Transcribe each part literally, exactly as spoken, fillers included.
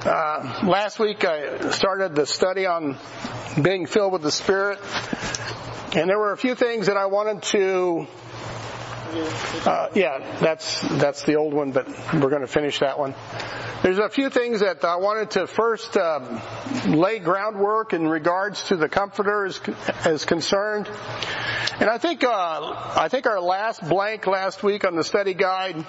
Uh, last week I started the study on being filled with the Spirit, and there were a few things that I wanted to uh, yeah, that's that's the old one, but we're going to finish that one. There's a few things that I wanted to first um, lay groundwork in regards to the Comforter as, as concerned. And I think uh, I think our last blank last week on the study guide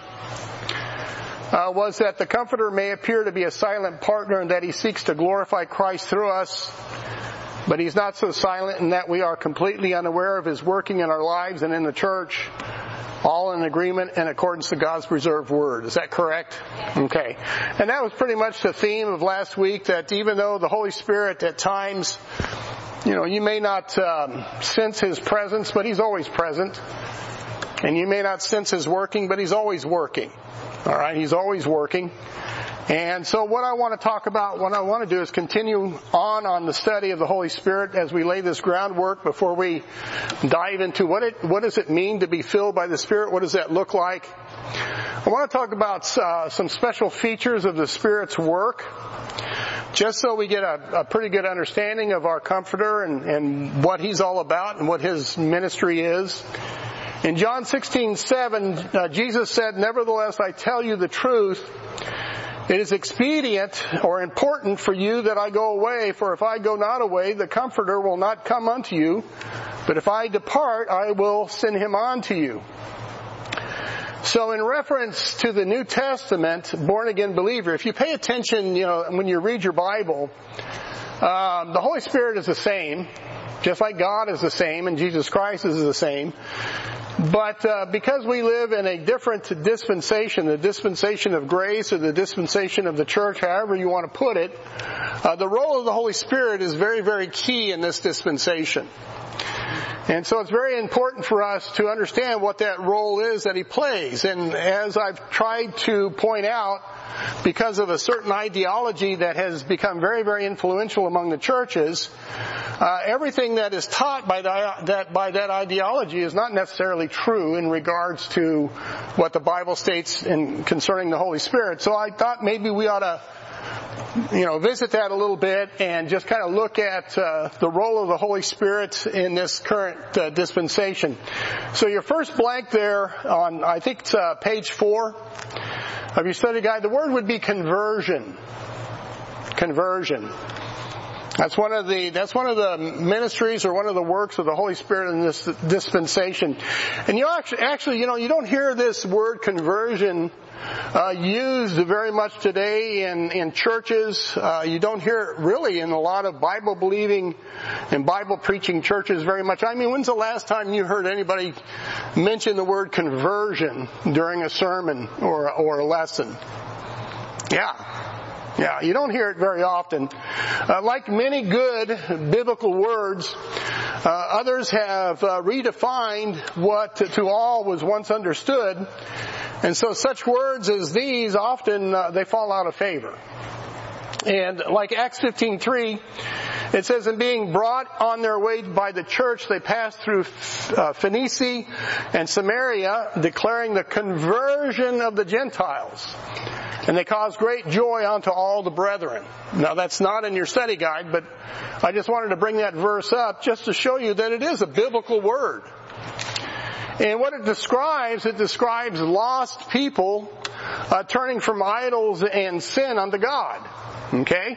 Uh, was that the Comforter may appear to be a silent partner and that he seeks to glorify Christ through us, but he's not so silent in that we are completely unaware of his working in our lives and in the church, all in agreement and accordance to God's preserved word. Is that correct? Okay. And that was pretty much the theme of last week, that even though the Holy Spirit at times, you know, you may not um, sense his presence, but he's always present. And you may not sense his working, but he's always working. All right, he's always working. And so what I want to talk about, what I want to do is continue on on the study of the Holy Spirit as we lay this groundwork before we dive into what it, what does it mean to be filled by the Spirit? What does that look like? I want to talk about uh, some special features of the Spirit's work, just so we get a, a pretty good understanding of our Comforter and, and what he's all about and what his ministry is. In John sixteen seven, uh, Jesus said, "Nevertheless, I tell you the truth. It is expedient or important for you that I go away, for if I go not away, the Comforter will not come unto you. But if I depart, I will send him on to you." So in reference to the New Testament, born-again believer, if you pay attention, you know, when you read your Bible, um, the Holy Spirit is the same, just like God is the same and Jesus Christ is the same. But uh, because we live in a different dispensation, the dispensation of grace or the dispensation of the church, however you want to put it, uh, the role of the Holy Spirit is very, very key in this dispensation. And so it's very important for us to understand what that role is that he plays. And as I've tried to point out, because of a certain ideology that has become very, very influential among the churches, uh, everything that is taught by the, that by that ideology is not necessarily true in regards to what the Bible states in concerning the Holy Spirit. So I thought maybe we ought to, you know, visit that a little bit and just kind of look at uh, the role of the Holy Spirit in this current uh, dispensation. So your first blank there on, I think it's uh, page four of your study guide, the word would be conversion. Conversion. That's one of the, that's one of the ministries or one of the works of the Holy Spirit in this dispensation. And you actually, actually, you know, you don't hear this word conversion uh, used very much today in, in churches. Uh, you don't hear it really in a lot of Bible-believing and Bible-preaching churches very much. I mean, when's the last time you heard anybody mention the word conversion during a sermon or, or a lesson? Yeah. Yeah, you don't hear it very often. Uh, like many good biblical words, uh, others have uh, redefined what to, to all was once understood. And so such words as these often, uh, they fall out of favor. And like Acts fifteen three, it says, "In being brought on their way by the church, they passed through uh, Phoenicia and Samaria, declaring the conversion of the Gentiles. And they caused great joy unto all the brethren." Now that's not in your study guide, but I just wanted to bring that verse up just to show you that it is a biblical word. And what it describes, it describes lost people uh, turning from idols and sin unto God. Okay?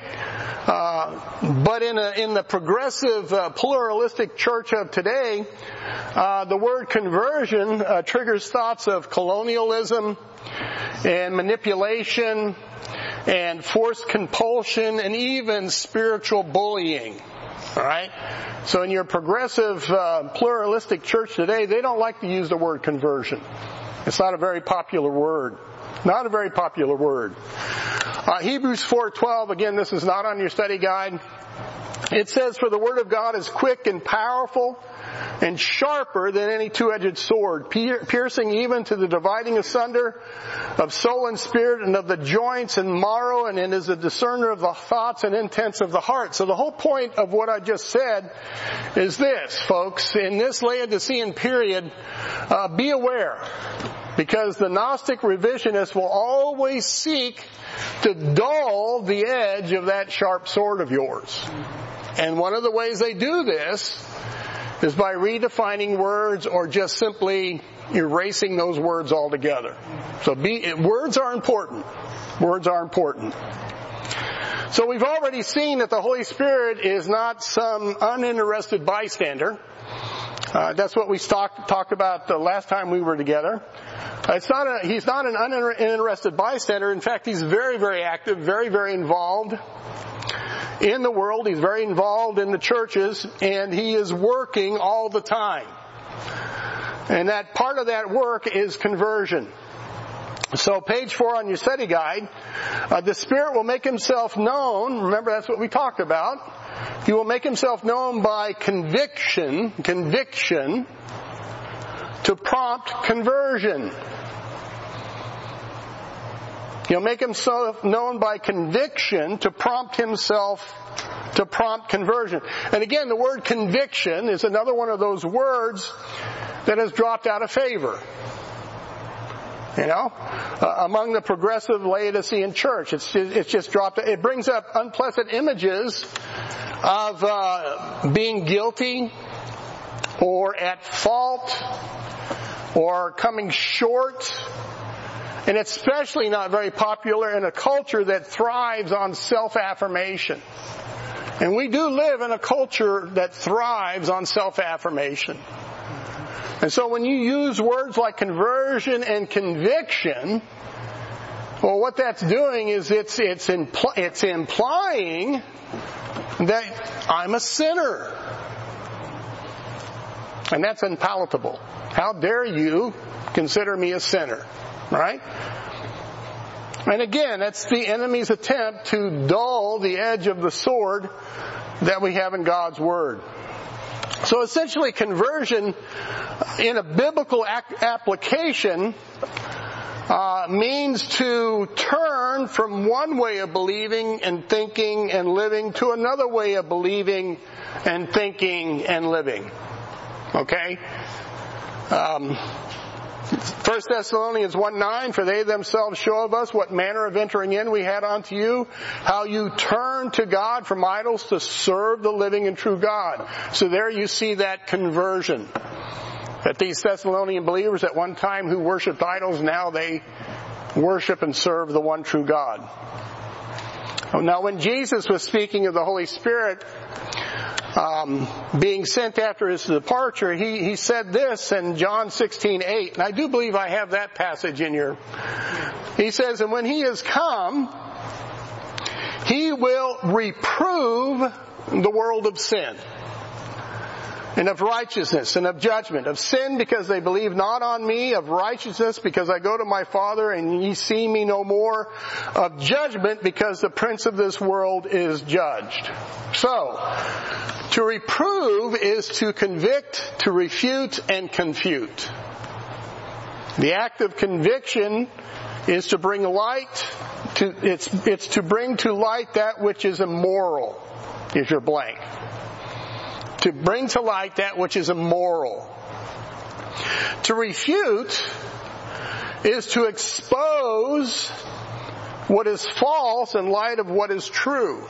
Uh, but in a, in the progressive, uh, pluralistic church of today, uh, the word conversion uh, triggers thoughts of colonialism and manipulation and forced compulsion and even spiritual bullying. All right? So in your progressive, uh, pluralistic church today, they don't like to use the word conversion. It's not a very popular word. Not a very popular word. Uh, Hebrews four twelve, again, this is not on your study guide. It says, "For the word of God is quick and powerful and sharper than any two-edged sword, piercing even to the dividing asunder of soul and spirit and of the joints and marrow, and it is a discerner of the thoughts and intents of the heart. So the whole point of what I just said is this, folks. In this Laodicean period, uh, be aware, because the Gnostic revisionists will always seek to dull the edge of that sharp sword of yours. And one of the ways they do this is by redefining words or just simply erasing those words altogether. So be, words are important. Words are important. So we've already seen that the Holy Spirit is not some uninterested bystander. Uh, that's what we talked talked about the last time we were together. Uh, it's not a, he's not an uninterested bystander. In fact, he's very, very active, very, very involved in the world. He's very involved in the churches, and he is working all the time. And that part of that work is conversion. So page four on your study guide, uh, the Spirit will make himself known. Remember, that's what we talked about. He will make himself known by conviction, conviction, to prompt conversion. He'll make himself known by conviction to prompt himself to prompt conversion. And again, the word conviction is another one of those words that has dropped out of favor. You know, uh, among the progressive Laodicean church, it's just, it's just dropped. It brings up unpleasant images of uh, being guilty or at fault or coming short. And it's especially not very popular in a culture that thrives on self-affirmation. And we do live in a culture that thrives on self-affirmation. And so when you use words like conversion and conviction, well, what that's doing is it's it's impl- it's implying that I'm a sinner. And that's unpalatable. How dare you consider me a sinner? Right? And again, that's the enemy's attempt to dull the edge of the sword that we have in God's Word. So essentially, conversion in a biblical application uh, means to turn from one way of believing and thinking and living to another way of believing and thinking and living. Okay? Um, First Thessalonians one nine, for they themselves show of us what manner of entering in we had unto you, how you turned to God from idols to serve the living and true God. So there you see that conversion. That these Thessalonian believers at one time who worshipped idols, now they worship and serve the one true God. Now when Jesus was speaking of the Holy Spirit Um, being sent after his departure, he, he said this in John sixteen eight, and I do believe I have that passage in your. He says, and when he is come, he will reprove the world of sin, and of righteousness, and of judgment. Of sin, because they believe not on me. Of righteousness, because I go to my Father, and ye see me no more. Of judgment, because the prince of this world is judged. So, to reprove is to convict, to refute, and confute. The act of conviction is to bring light to, it's, it's to bring to light that which is immoral, is your blank. To bring to light that which is immoral. To refute is to expose what is false in light of what is true.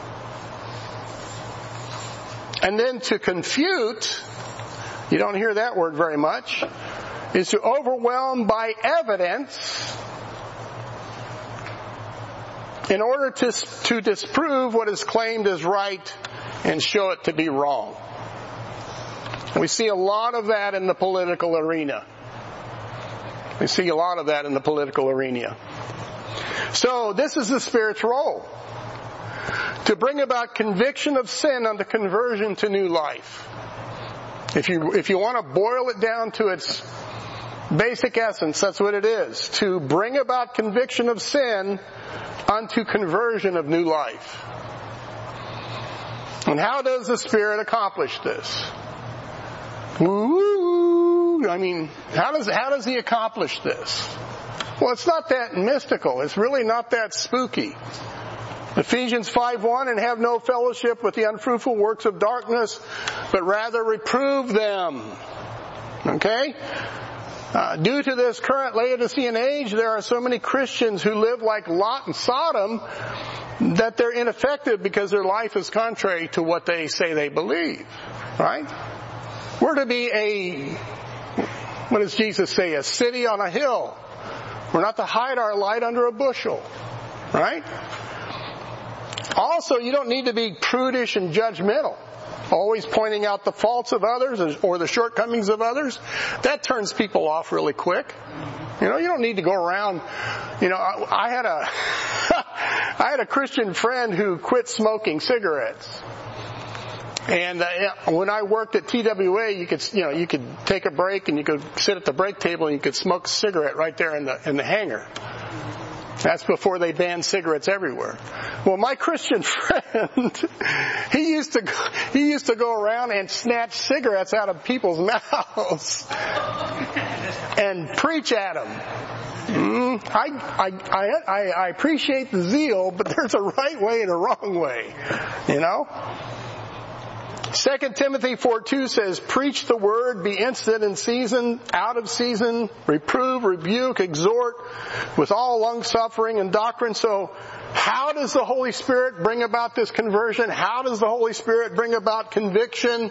And then to confute, you don't hear that word very much, is to overwhelm by evidence in order to, to disprove what is claimed as right and show it to be wrong. We see a lot of that in the political arena. We see a lot of that in the political arena. So this is the Spirit's role. To bring about conviction of sin unto conversion to new life. If you, if you want to boil it down to its basic essence, that's what it is. To bring about conviction of sin unto conversion of new life. And how does the Spirit accomplish this? Woo! I mean, how does how does he accomplish this? Well, it's not that mystical. It's really not that spooky. Ephesians five one, and have no fellowship with the unfruitful works of darkness, but rather reprove them. Okay? Uh, due to this current Laodicean age, there are so many Christians who live like Lot and Sodom that they're ineffective because their life is contrary to what they say they believe. Right? We're to be a, what does Jesus say, a city on a hill. We're not to hide our light under a bushel. Right? Also, you don't need to be prudish and judgmental, always pointing out the faults of others or the shortcomings of others. That turns people off really quick. You know, you don't need to go around, you know, I, I had a, I had a Christian friend who quit smoking cigarettes. And uh, when I worked at T W A, you could, you know, you could take a break and you could sit at the break table and you could smoke a cigarette right there in the, in the hangar. That's before they banned cigarettes everywhere. Well, my Christian friend, he used to he used to go around and snatch cigarettes out of people's mouths and preach at them. Mm, I, I I I appreciate the zeal, but there's a right way and a wrong way, you know. Second Timothy four two says, preach the word, be instant in season, out of season, reprove, rebuke, exhort with all long-suffering and doctrine. So how does the Holy Spirit bring about this conversion? How does the Holy Spirit bring about conviction?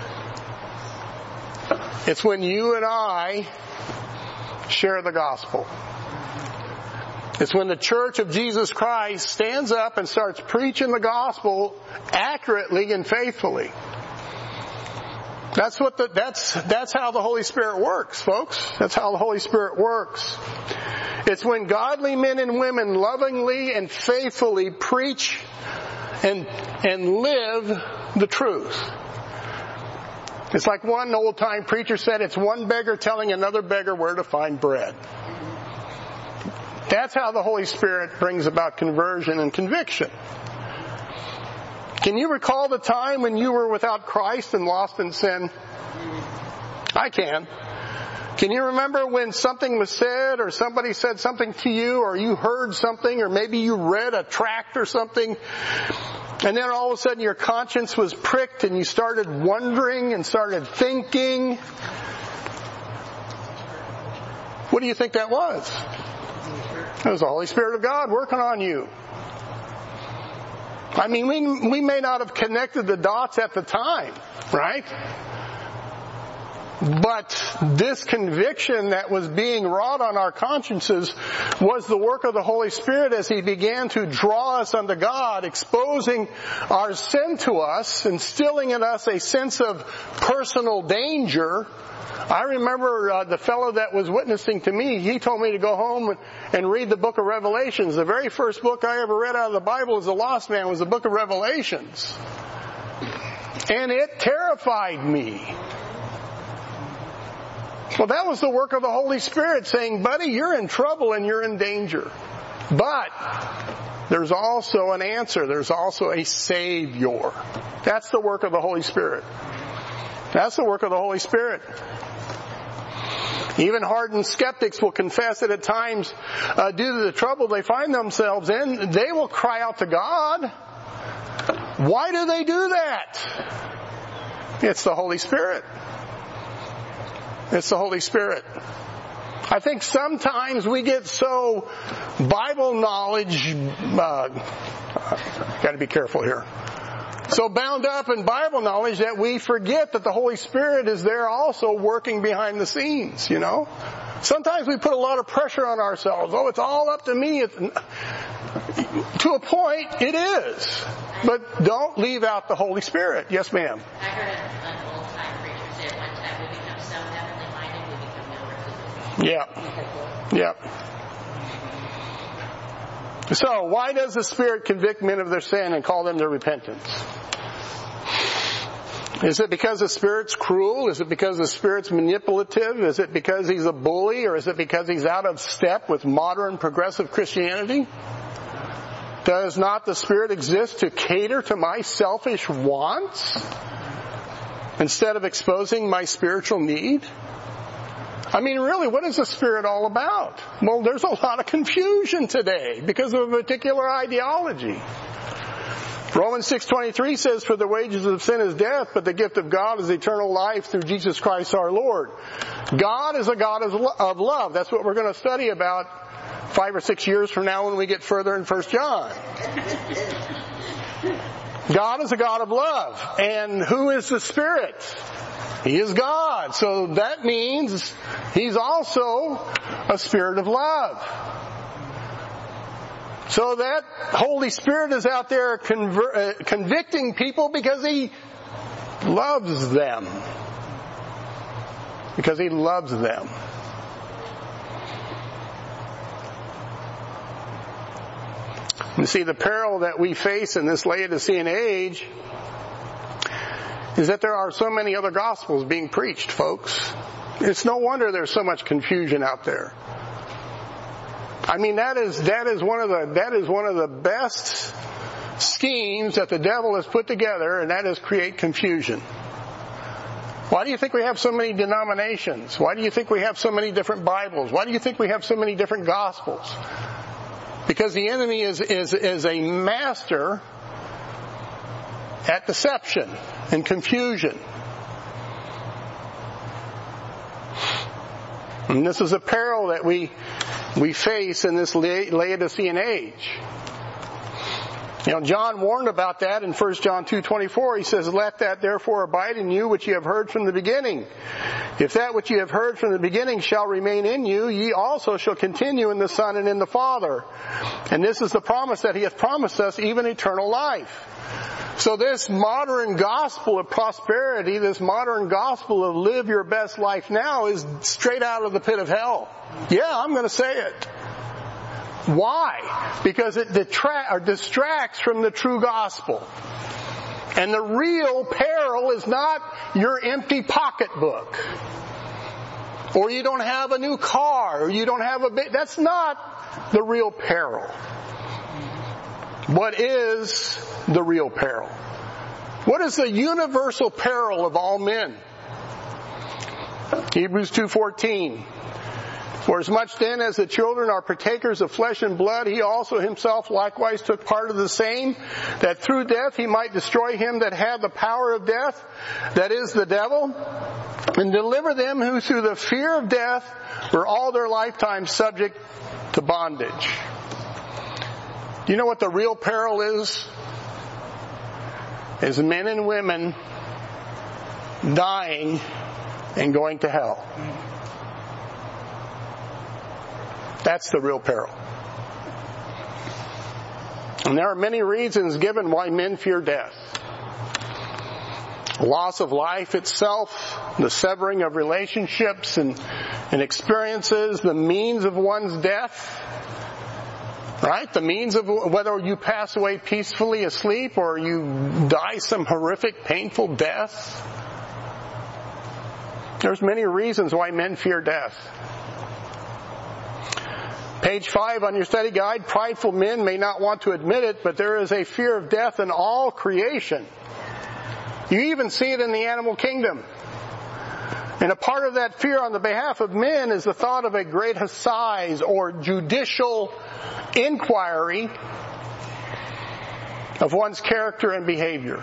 It's when you and I share the gospel. It's when the Church of Jesus Christ stands up and starts preaching the gospel accurately and faithfully. That's what the, that's, that's how the Holy Spirit works, folks. That's how the Holy Spirit works. It's when godly men and women lovingly and faithfully preach and, and live the truth. It's like one old-time preacher said, it's one beggar telling another beggar where to find bread. That's how the Holy Spirit brings about conversion and conviction. Can you recall the time when you were without Christ and lost in sin? I can. Can you remember when something was said or somebody said something to you or you heard something or maybe you read a tract or something and then all of a sudden your conscience was pricked and you started wondering and started thinking? What do you think that was? It was the Holy Spirit of God working on you. I mean, we, we may not have connected the dots at the time, right? But this conviction that was being wrought on our consciences was the work of the Holy Spirit as He began to draw us unto God, exposing our sin to us, instilling in us a sense of personal danger. I remember uh, the fellow that was witnessing to me, he told me to go home and read the book of Revelations. The very first book I ever read out of the Bible as a lost man was the book of Revelations. And it terrified me. Well, that was the work of the Holy Spirit saying, buddy, you're in trouble and you're in danger. But there's also an answer. There's also a Savior. That's the work of the Holy Spirit. That's the work of the Holy Spirit. Even hardened skeptics will confess that at times, uh, due to the trouble they find themselves in, they will cry out to God. Why do they do that? It's the Holy Spirit. It's the Holy Spirit. I think sometimes we get so Bible knowledge, uh, got to be careful here. So bound up in Bible knowledge that we forget that the Holy Spirit is there also working behind the scenes, you know. Sometimes we put a lot of pressure on ourselves. Oh, it's all up to me. It's, to a point, it is. But don't leave out the Holy Spirit. Yes, ma'am. I heard an old-time preacher say at one time, we become so heavenly minded, we become nowhere. Yeah. Yeah. So, why does the Spirit convict men of their sin and call them to repentance? Is it because the Spirit's cruel? Is it because the Spirit's manipulative? Is it because He's a bully? Or is it because He's out of step with modern progressive Christianity? Does not the Spirit exist to cater to my selfish wants? instead of exposing my spiritual need? I mean, really, what is the Spirit all about? Well, there's a lot of confusion today because of a particular ideology. Romans six twenty-three says, for the wages of sin is death, but the gift of God is eternal life through Jesus Christ our Lord. God is a God of love. That's what we're going to study about five or six years from now when we get further in First John. God is a God of love. And who is the Spirit? He is God. So that means He's also a Spirit of love. So that Holy Spirit is out there conver- uh, convicting people because He loves them. Because He loves them. You see, the peril that we face in this Laodicean age is that there are so many other gospels being preached, folks. It's no wonder there's so much confusion out there. I mean, that is that is one of the that is one of the best schemes that the devil has put together, and that is create confusion. Why do you think we have so many denominations? Why do you think we have so many different Bibles? Why do you think we have so many different gospels? Because the enemy is is is a master at deception and confusion. And this is a peril that we we face in this Laodicean age. You know, John warned about that in First John two twenty-four. He says, let that therefore abide in you which you have heard from the beginning. If that which you have heard from the beginning shall remain in you, ye also shall continue in the Son and in the Father. And this is the promise that He hath promised us, even eternal life. So this modern gospel of prosperity, this modern gospel of live your best life now, is straight out of the pit of hell. Yeah, I'm going to say it. Why? Because it detra- or distracts from the true gospel. And the real peril is not your empty pocketbook, or you don't have a new car, or you don't have a big... That's not the real peril. What is the real peril? What is the universal peril of all men? Hebrews two fourteen. For as much then as the children are partakers of flesh and blood, He also Himself likewise took part of the same, that through death He might destroy him that had the power of death, that is the devil, and deliver them who through the fear of death were all their lifetime subject to bondage. Do you know what the real peril is? Is men and women dying and going to hell. That's the real peril. And there are many reasons given why men fear death. Loss of life itself, the severing of relationships and, and experiences, the means of one's death. Right? The means of whether you pass away peacefully asleep or you die some horrific, painful death. There's many reasons why men fear death. Page five on your study guide, prideful men may not want to admit it, but there is a fear of death in all creation. You even see it in the animal kingdom. And a part of that fear on the behalf of men is the thought of a great assize or judicial inquiry of one's character and behavior.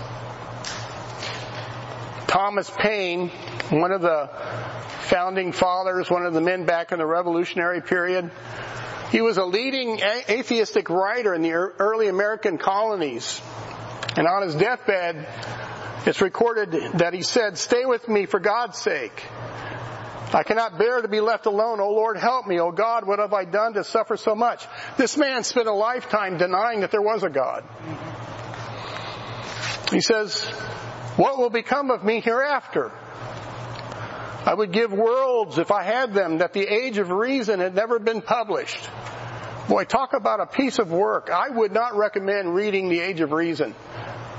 Thomas Paine, one of the founding fathers, one of the men back in the Revolutionary period, he was a leading atheistic writer in the early American colonies. And on his deathbed, it's recorded that he said, "Stay with me for God's sake. I cannot bear to be left alone. O Lord, help me. O God, what have I done to suffer so much?" This man spent a lifetime denying that there was a God. He says, "What will become of me hereafter? I would give worlds, if I had them, that the Age of Reason had never been published." Boy, talk about a piece of work. I would not recommend reading the Age of Reason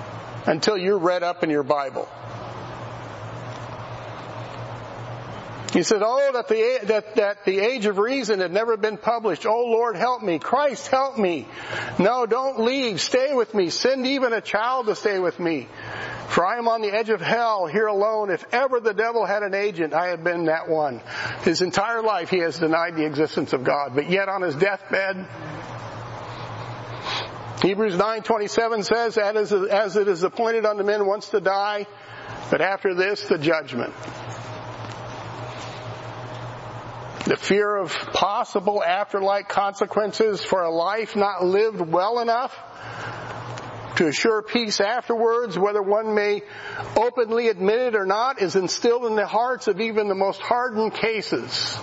until you're read up in your Bible. He said, oh, that the, that, that the age of reason had never been published. Oh, Lord, help me. Christ, help me. No, don't leave. Stay with me. Send even a child to stay with me. For I am on the edge of hell, here alone. If ever the devil had an agent, I had been that one. His entire life he has denied the existence of God. But yet on his deathbed, Hebrews nine twenty-seven says, as it is appointed unto men once to die, but after this, the judgment. The fear of possible afterlife consequences for a life not lived well enough to assure peace afterwards, whether one may openly admit it or not, is instilled in the hearts of even the most hardened cases.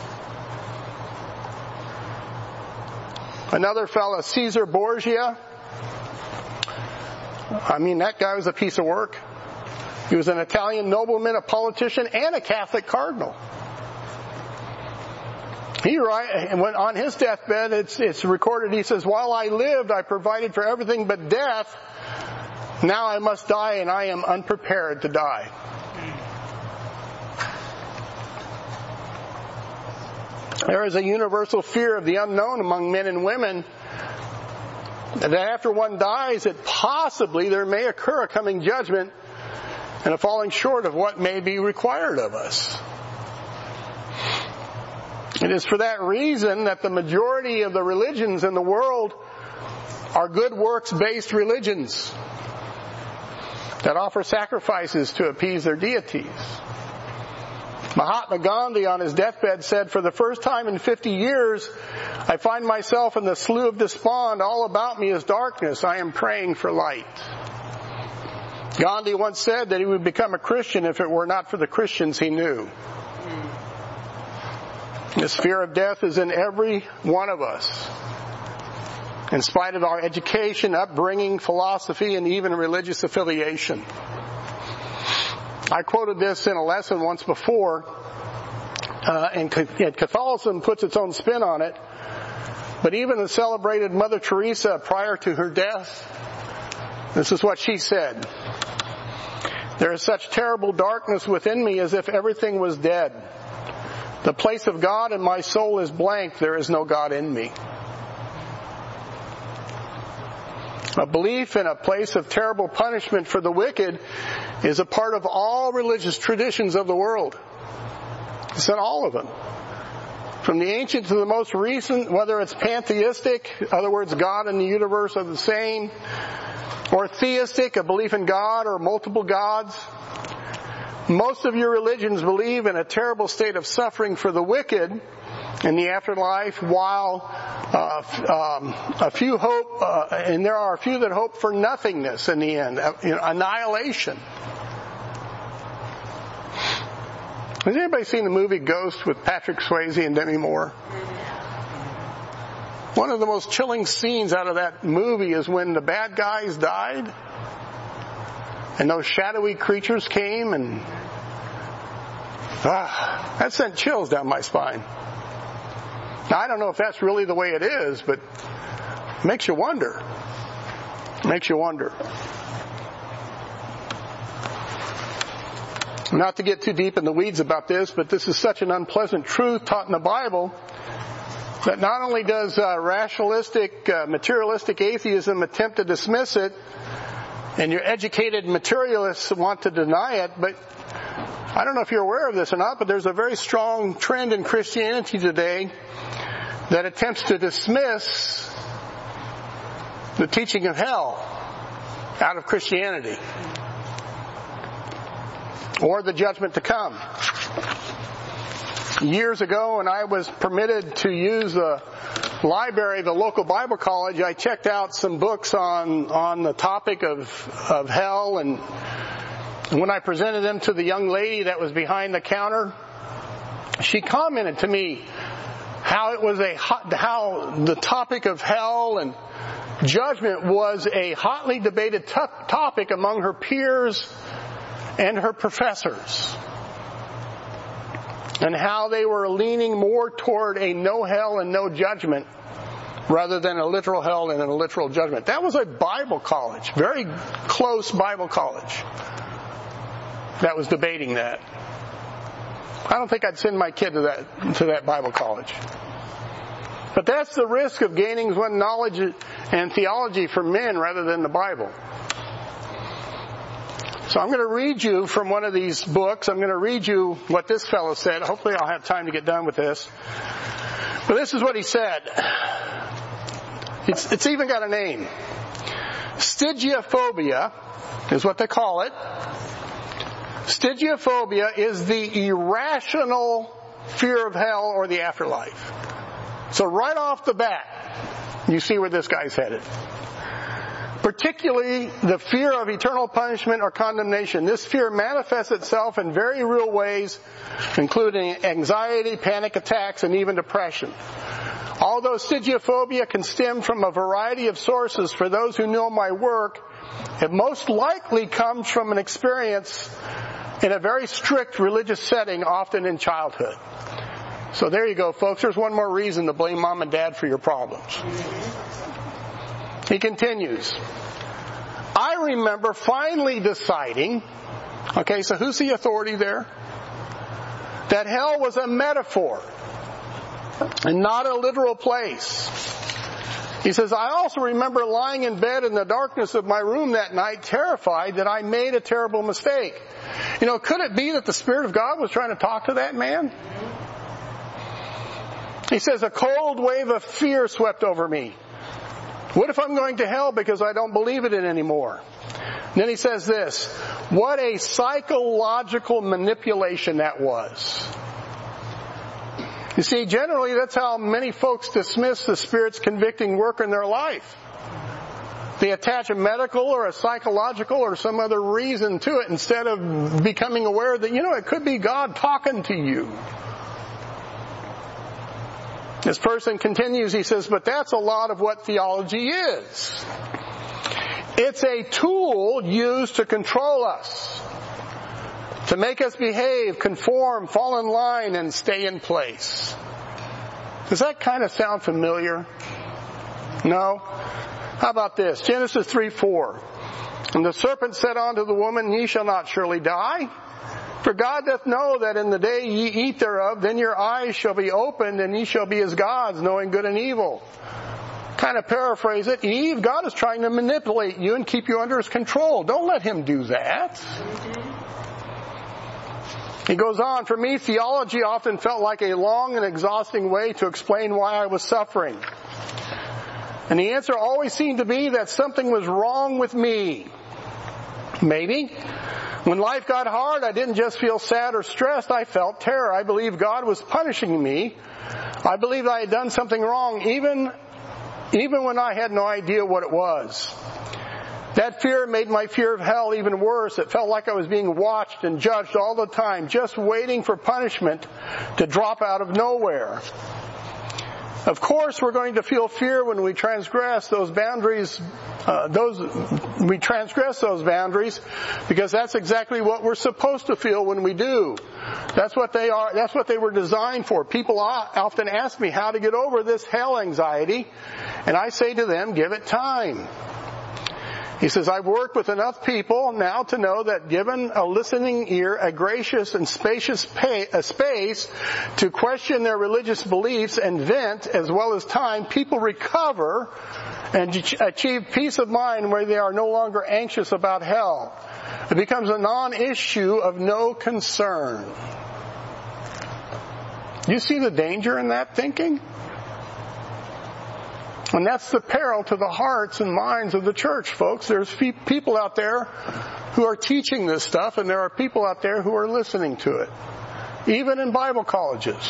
Another fellow, Caesar Borgia. I mean, that guy was a piece of work. He was an Italian nobleman, a politician, and a Catholic cardinal. He write, when on his deathbed, it's, it's recorded, he says, while I lived, I provided for everything but death. Now I must die, and I am unprepared to die. There is a universal fear of the unknown among men and women, that after one dies, that possibly there may occur a coming judgment and a falling short of what may be required of us. It is for that reason that the majority of the religions in the world are good works-based religions that offer sacrifices to appease their deities. Mahatma Gandhi on his deathbed said, for the first time in fifty years, I find myself in the slough of despond. All about me is darkness. I am praying for light. Gandhi once said that he would become a Christian if it were not for the Christians he knew. This fear of death is in every one of us. In spite of our education, upbringing, philosophy, and even religious affiliation. I quoted this in a lesson once before, uh, and Catholicism puts its own spin on it. But even the celebrated Mother Teresa, prior to her death, this is what she said. There is such terrible darkness within me as if everything was dead. The place of God in my soul is blank. There is no God in me. A belief in a place of terrible punishment for the wicked is a part of all religious traditions of the world. It's in all of them. From the ancient to the most recent, whether it's pantheistic, in other words, God and the universe are the same, or theistic, a belief in God or multiple gods. Most of your religions believe in a terrible state of suffering for the wicked in the afterlife, while uh, um, a few hope, uh, and there are a few that hope for nothingness in the end, uh, you know, annihilation. Has anybody seen the movie Ghost with Patrick Swayze and Demi Moore? One of the most chilling scenes out of that movie is when the bad guys died, and those shadowy creatures came, and ah, that sent chills down my spine. Now, I don't know if that's really the way it is, but it makes you wonder. It makes you wonder. Not to get too deep in the weeds about this, but this is such an unpleasant truth taught in the Bible that not only does uh, rationalistic, uh, materialistic atheism attempt to dismiss it, and your educated materialists want to deny it, but I don't know if you're aware of this or not, but there's a very strong trend in Christianity today that attempts to dismiss the teaching of hell out of Christianity, or the judgment to come. Years ago, when I was permitted to use the library of the local Bible college, I checked out some books on on the topic of of hell, and when I presented them to the young lady that was behind the counter, she commented to me how it was a hot, how the topic of hell and judgment was a hotly debated t- topic among her peers and her professors, and how they were leaning more toward a no hell and no judgment rather than a literal hell and a literal judgment. That was a Bible college, very close Bible college, that was debating that. I don't think I'd send my kid to that to that Bible college. But that's the risk of gaining one knowledge and theology from men rather than the Bible. So I'm going to read you from one of these books. I'm going to read you what this fellow said. Hopefully I'll have time to get done with this. But this is what he said. It's, it's even got a name. Stygiophobia is what they call it. Stygiophobia is the irrational fear of hell or the afterlife. So right off the bat, you see where this guy's headed. Particularly the fear of eternal punishment or condemnation. This fear manifests itself in very real ways, including anxiety, panic attacks, and even depression. Although stygiophobia can stem from a variety of sources, for those who know my work, it most likely comes from an experience in a very strict religious setting, often in childhood. So there you go, folks. There's one more reason to blame mom and dad for your problems. He continues, I remember finally deciding, okay, so who's the authority there? That hell was a metaphor and not a literal place. He says, I also remember lying in bed in the darkness of my room that night, terrified that I made a terrible mistake. You know, could it be that the Spirit of God was trying to talk to that man? He says, a cold wave of fear swept over me. What if I'm going to hell because I don't believe in it anymore? And then he says this, what a psychological manipulation that was. You see, generally that's how many folks dismiss the Spirit's convicting work in their life. They attach a medical or a psychological or some other reason to it instead of becoming aware that, you know, it could be God talking to you. This person continues, he says, but that's a lot of what theology is. It's a tool used to control us, to make us behave, conform, fall in line, and stay in place. Does that kind of sound familiar? No? How about this? Genesis three four. And the serpent said unto the woman, ye shall not surely die. For God doth know that in the day ye eat thereof, then your eyes shall be opened, and ye shall be as gods, knowing good and evil. Kind of paraphrase it. Eve, God is trying to manipulate you and keep you under His control. Don't let Him do that. He goes on, for me, theology often felt like a long and exhausting way to explain why I was suffering. And the answer always seemed to be that something was wrong with me. Maybe. When life got hard, I didn't just feel sad or stressed, I felt terror. I believed God was punishing me. I believed I had done something wrong, even, even when I had no idea what it was. That fear made my fear of hell even worse. It felt like I was being watched and judged all the time, just waiting for punishment to drop out of nowhere. Of course, we're going to feel fear when we transgress those boundaries, uh, those, we transgress those boundaries, because that's exactly what we're supposed to feel when we do. That's what they are, that's what they were designed for. People often ask me how to get over this hell anxiety, and I say to them, give it time. He says, I've worked with enough people now to know that given a listening ear, a gracious and spacious pay, a space to question their religious beliefs and vent, as well as time, people recover and achieve peace of mind where they are no longer anxious about hell. It becomes a non-issue of no concern. You see the danger in that thinking? And that's the peril to the hearts and minds of the church, folks. There's people out there who are teaching this stuff, and there are people out there who are listening to it, even in Bible colleges.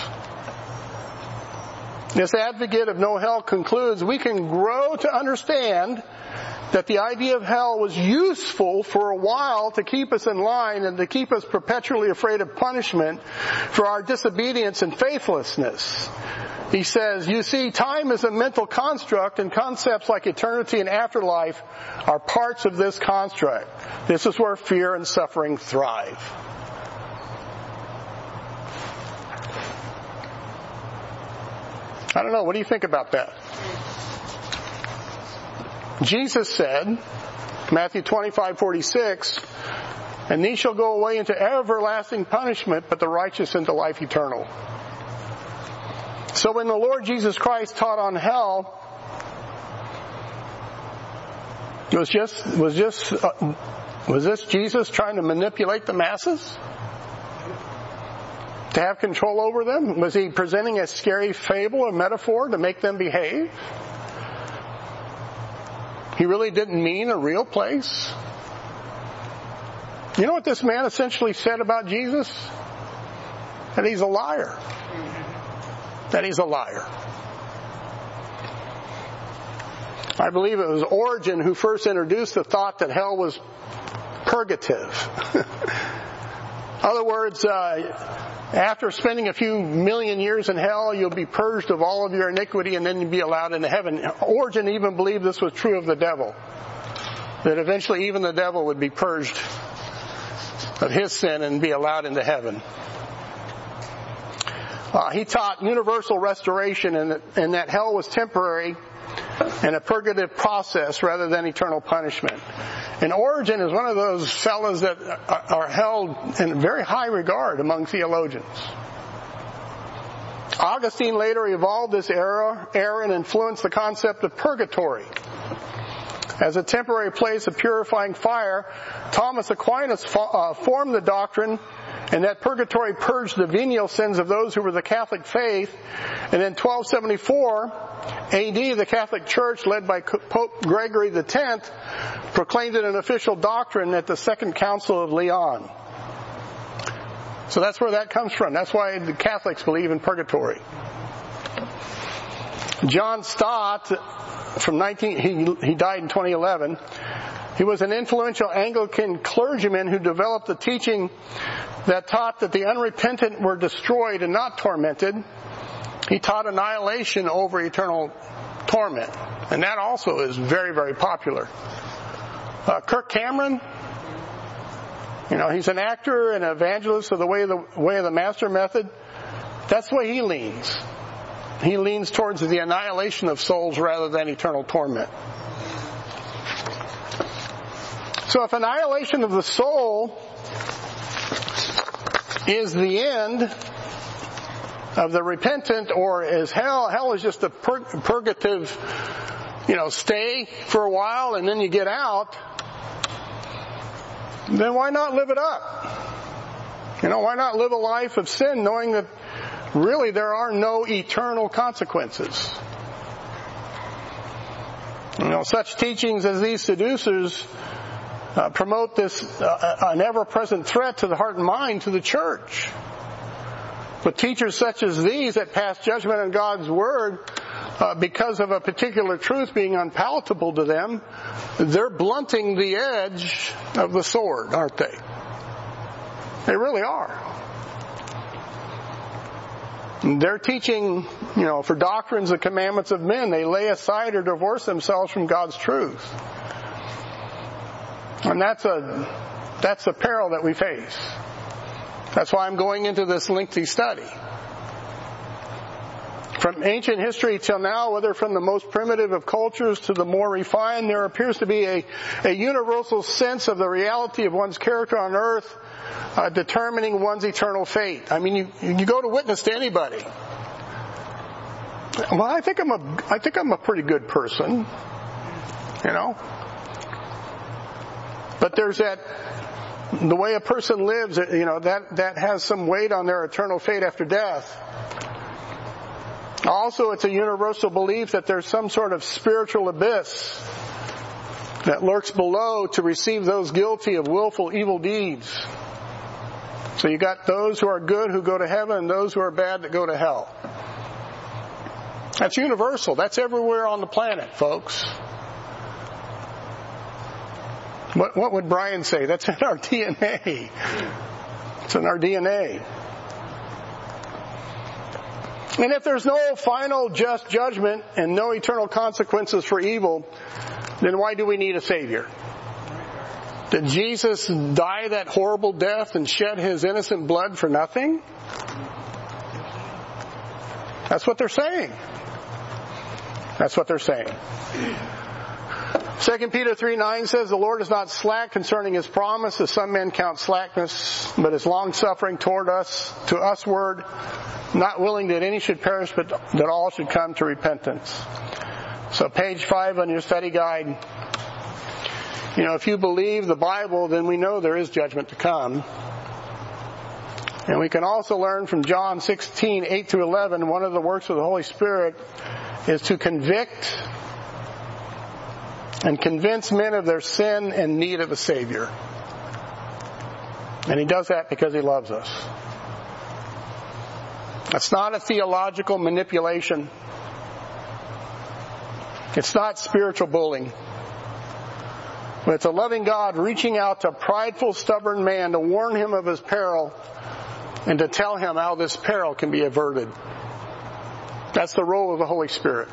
This advocate of no hell concludes, we can grow to understand that the idea of hell was useful for a while to keep us in line and to keep us perpetually afraid of punishment for our disobedience and faithlessness. He says, you see, time is a mental construct, and concepts like eternity and afterlife are parts of this construct. This is where fear and suffering thrive. I don't know, what do you think about that? Jesus said, Matthew twenty-five forty-six, And these shall go away into everlasting punishment, but the righteous into life eternal. So when the Lord Jesus Christ taught on hell, was just was just uh, was this Jesus trying to manipulate the masses? To have control over them? Was he presenting a scary fable, a metaphor to make them behave? He really didn't mean a real place? You know what this man essentially said about Jesus? That he's a liar. That he's a liar. I believe it was Origen who first introduced the thought that hell was purgative. In other words, uh, after spending a few million years in hell, you'll be purged of all of your iniquity and then you'll be allowed into heaven. Origen even believed this was true of the devil. That eventually even the devil would be purged of his sin and be allowed into heaven. Uh, he taught universal restoration and that, and that hell was temporary and a purgative process rather than eternal punishment. And Origen is one of those fellows that are held in very high regard among theologians. Augustine later evolved this error, error and influenced the concept of purgatory. As a temporary place of purifying fire, Thomas Aquinas uh, formed the doctrine and that purgatory purged the venial sins of those who were the Catholic faith. And in twelve seventy-four A D, the Catholic Church, led by Pope Gregory the Tenth, proclaimed it an official doctrine at the Second Council of Lyon. So that's where that comes from. That's why the Catholics believe in purgatory. John Stott, from nineteen, he, he died in twenty eleven. He was an influential Anglican clergyman who developed the teaching that taught that the unrepentant were destroyed and not tormented. He taught annihilation over eternal torment. And that also is very, very popular. Uh, Kirk Cameron, you know, he's an actor and an evangelist of the way of the way of the master method. That's the way he leans. He leans towards the annihilation of souls rather than eternal torment. So if annihilation of the soul is the end of the repentant, or is hell, hell is just a pur- purgative, you know, stay for a while and then you get out, then why not live it up? You know, why not live a life of sin knowing that really there are no eternal consequences? You know, such teachings as these seducers uh, promote this, uh, an ever-present threat to the heart and mind to the church. But teachers such as these that pass judgment on God's Word uh, because of a particular truth being unpalatable to them, they're blunting the edge of the sword, aren't they? They really are. And they're teaching, you know, for doctrines and commandments of men, they lay aside or divorce themselves from God's truth. And that's a, that's a peril that we face. That's why I'm going into this lengthy study. From ancient history till now, whether from the most primitive of cultures to the more refined, there appears to be a, a universal sense of the reality of one's character on earth, uh, determining one's eternal fate. I mean, you, you go to witness to anybody. Well, I think I'm a, I think I'm a pretty good person, you know. But there's that, the way a person lives, you know, that, that has some weight on their eternal fate after death. Also, it's a universal belief that there's some sort of spiritual abyss that lurks below to receive those guilty of willful evil deeds. So you got those who are good who go to heaven and those who are bad that go to hell. That's universal. That's everywhere on the planet, folks. What, what would Brian say? That's in our D N A. It's in our D N A. And if there's no final just judgment and no eternal consequences for evil, then why do we need a Savior? Did Jesus die that horrible death and shed His innocent blood for nothing? That's what they're saying. That's what they're saying. Second Peter three nine says, the Lord is not slack concerning His promise, as some men count slackness, but is long-suffering toward us, to usward, not willing that any should perish, but that all should come to repentance. So page five on your study guide. You know, if you believe the Bible, then we know there is judgment to come. And we can also learn from John sixteen eight through eleven, one of the works of the Holy Spirit is to convict and convince men of their sin and need of a Savior. And He does that because He loves us. It's not a theological manipulation. It's not spiritual bullying. But it's a loving God reaching out to a prideful, stubborn man to warn him of his peril and to tell him how this peril can be averted. That's the role of the Holy Spirit.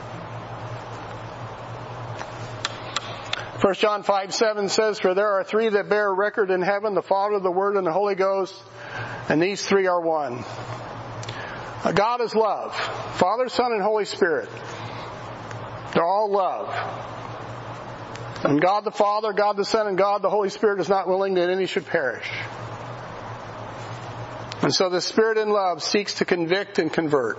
First John five seven says, for there are three that bear record in heaven, the Father, the Word, and the Holy Ghost, and these three are one. God is love. Father, Son, and Holy Spirit. They're all love. And God the Father, God the Son, and God the Holy Spirit is not willing that any should perish. And so the Spirit in love seeks to convict and convert.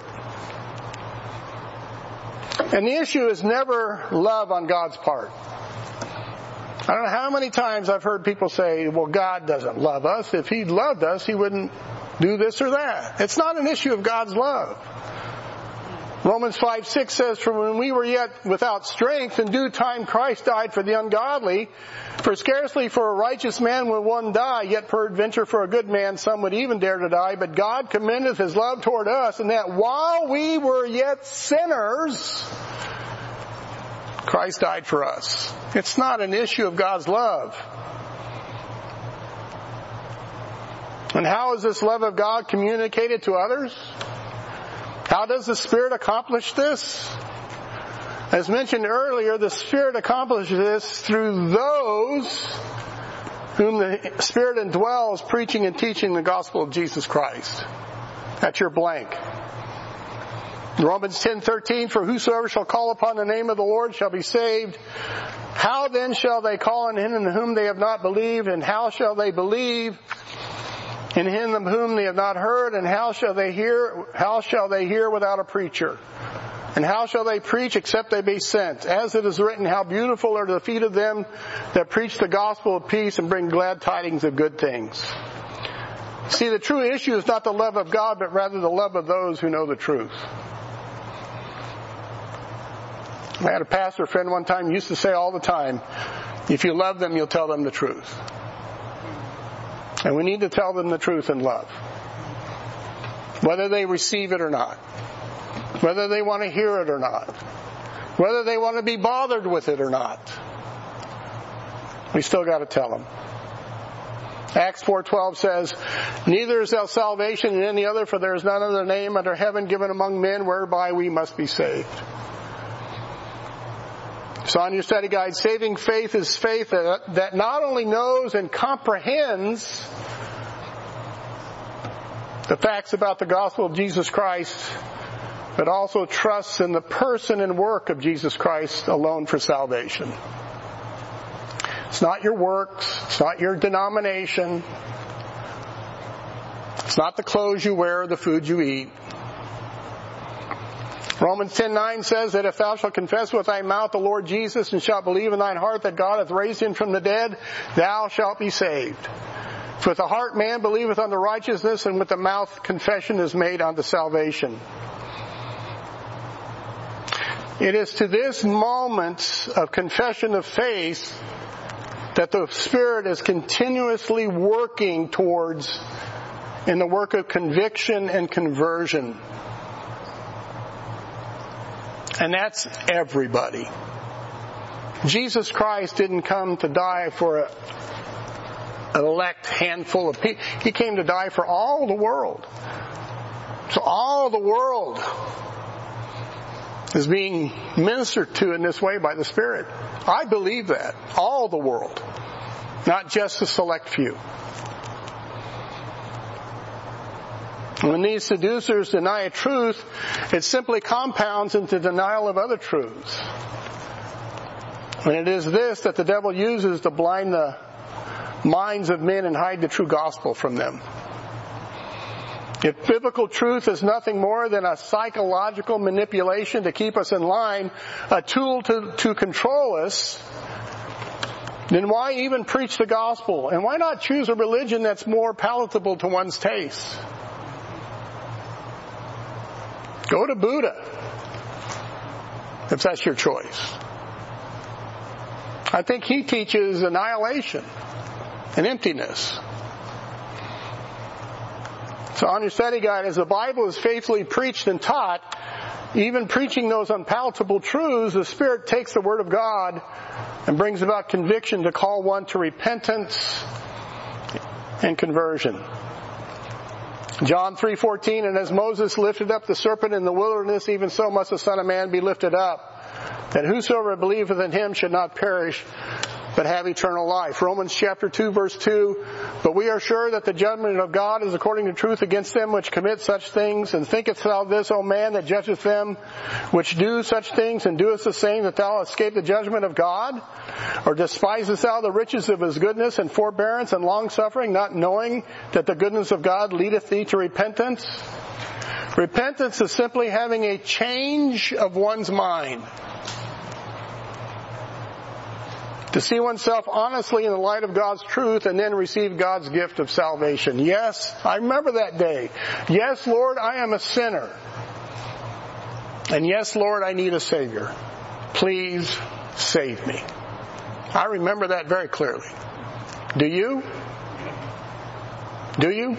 And the issue is never love on God's part. I don't know how many times I've heard people say, well, God doesn't love us. If He loved us, He wouldn't do this or that. It's not an issue of God's love. Romans five six says, for when we were yet without strength, in due time Christ died for the ungodly. For scarcely for a righteous man would one die, yet peradventure for a good man some would even dare to die. But God commendeth His love toward us, and that while we were yet sinners, Christ died for us. It's not an issue of God's love. And how is this love of God communicated to others? How does the Spirit accomplish this? As mentioned earlier, the Spirit accomplishes this through those whom the Spirit indwells, preaching and teaching the gospel of Jesus Christ. That's your blank. Romans ten thirteen, for whosoever shall call upon the name of the Lord shall be saved. How then shall they call on Him in whom they have not believed? And how shall they believe in Him of whom they have not heard? And how shall they hear? How shall they hear without a preacher? And how shall they preach except they be sent? As it is written, how beautiful are the feet of them that preach the gospel of peace and bring glad tidings of good things. See, the true issue is not the love of God, but rather the love of those who know the truth. I had a pastor friend one time used to say all the time, if you love them, you'll tell them the truth. And we need to tell them the truth in love. Whether they receive it or not. Whether they want to hear it or not. Whether they want to be bothered with it or not. We still got to tell them. Acts four twelve says, neither is there salvation in any other, for there is none other name under heaven given among men whereby we must be saved. So on your study guide, saving faith is faith that, that not only knows and comprehends the facts about the gospel of Jesus Christ, but also trusts in the person and work of Jesus Christ alone for salvation. It's not your works. It's not your denomination. It's not the clothes you wear or the food you eat. Romans ten nine says that if thou shalt confess with thy mouth the Lord Jesus and shalt believe in thine heart that God hath raised Him from the dead, thou shalt be saved. For with the heart man believeth unto righteousness, and with the mouth confession is made unto salvation. It is to this moment of confession of faith that the Spirit is continuously working towards in the work of conviction and conversion. And that's everybody. Jesus Christ didn't come to die for a, an elect handful of people. He came to die for all the world. So all the world is being ministered to in this way by the Spirit. I believe that. All the world. Not just a select few. When these seducers deny a truth, it simply compounds into denial of other truths. And it is this that the devil uses to blind the minds of men and hide the true gospel from them. If biblical truth is nothing more than a psychological manipulation to keep us in line, a tool to, to control us, then why even preach the gospel? And why not choose a religion that's more palatable to one's taste? Go to Buddha, if that's your choice. I think he teaches annihilation and emptiness. So on your study guide, as the Bible is faithfully preached and taught, even preaching those unpalatable truths, the Spirit takes the Word of God and brings about conviction to call one to repentance and conversion. John three fourteen, and as Moses lifted up the serpent in the wilderness, even so must the Son of Man be lifted up, that whosoever believeth in him should not perish, but have eternal life. Romans chapter two verse two, but we are sure that the judgment of God is according to truth against them which commit such things. And thinkest thou this, O man, that judgeth them which do such things, and doest the same, that thou escape the judgment of God? Or despisest thou the riches of his goodness and forbearance and longsuffering, not knowing that the goodness of God leadeth thee to repentance? Repentance is simply having a change of one's mind, to see oneself honestly in the light of God's truth and then receive God's gift of salvation. Yes, I remember that day. Yes, Lord, I am a sinner. And yes, Lord, I need a Savior. Please save me. I remember that very clearly. Do you? Do you?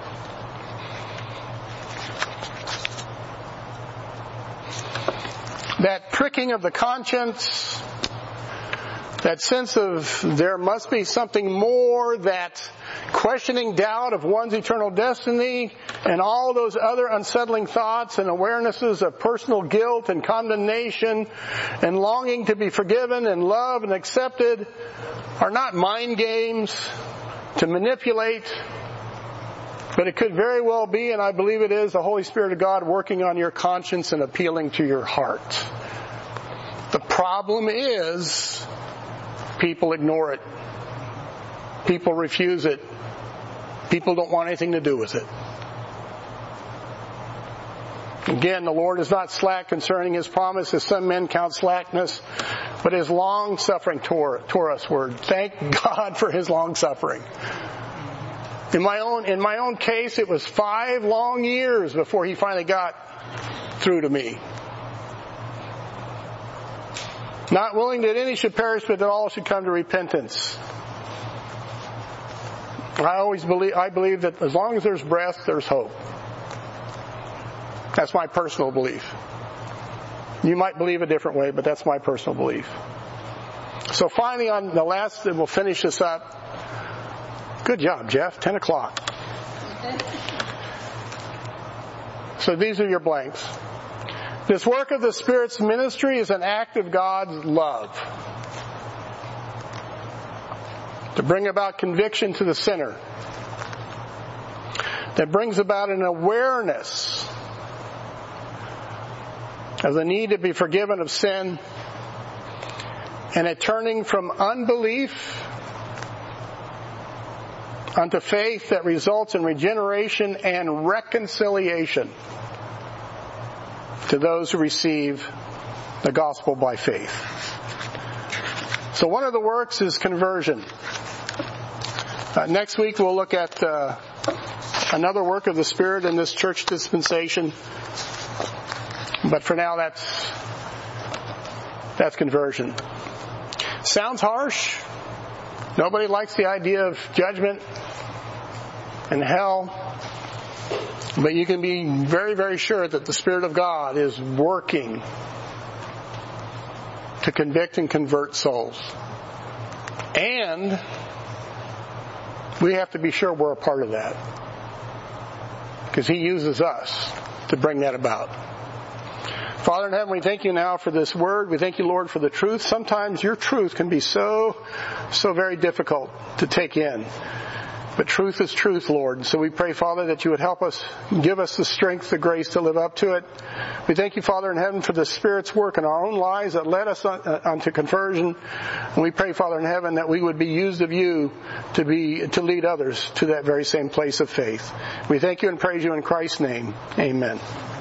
That pricking of the conscience, that sense of there must be something more, that questioning doubt of one's eternal destiny, and all those other unsettling thoughts and awarenesses of personal guilt and condemnation and longing to be forgiven and loved and accepted are not mind games to manipulate, but it could very well be, and I believe it is, the Holy Spirit of God working on your conscience and appealing to your heart. The problem is, people ignore it. People refuse it. People don't want anything to do with it. Again, the Lord is not slack concerning His promise, as some men count slackness, but is long-suffering toward, toward us. Word. Thank God for His long-suffering. In my own, in my own case, it was five long years before He finally got through to me. Not willing that any should perish, but that all should come to repentance. I always believe, I believe that as long as there's breath, there's hope. That's my personal belief. You might believe a different way, but that's my personal belief. So finally, on the last, and we'll finish this up. Good job, Jeff. Ten o'clock. So these are your blanks. This work of the Spirit's ministry is an act of God's love to bring about conviction to the sinner, that brings about an awareness of the need to be forgiven of sin, and a turning from unbelief unto faith that results in regeneration and reconciliation to those who receive the gospel by faith. So one of the works is conversion. Uh, next week we'll look at uh, another work of the Spirit in this church dispensation. But for now, that's that's conversion. Sounds harsh. Nobody likes the idea of judgment and hell. But you can be very, very sure that the Spirit of God is working to convict and convert souls. And we have to be sure we're a part of that, because He uses us to bring that about. Father in heaven, we thank You now for this word. We thank You, Lord, for the truth. Sometimes Your truth can be so, so very difficult to take in. But truth is truth, Lord. So we pray, Father, that you would help us, give us the strength, the grace to live up to it. We thank you, Father in heaven, for the Spirit's work in our own lives that led us on, uh, unto conversion. And we pray, Father in heaven, that we would be used of you to be to lead others to that very same place of faith. We thank you and praise you in Christ's name. Amen.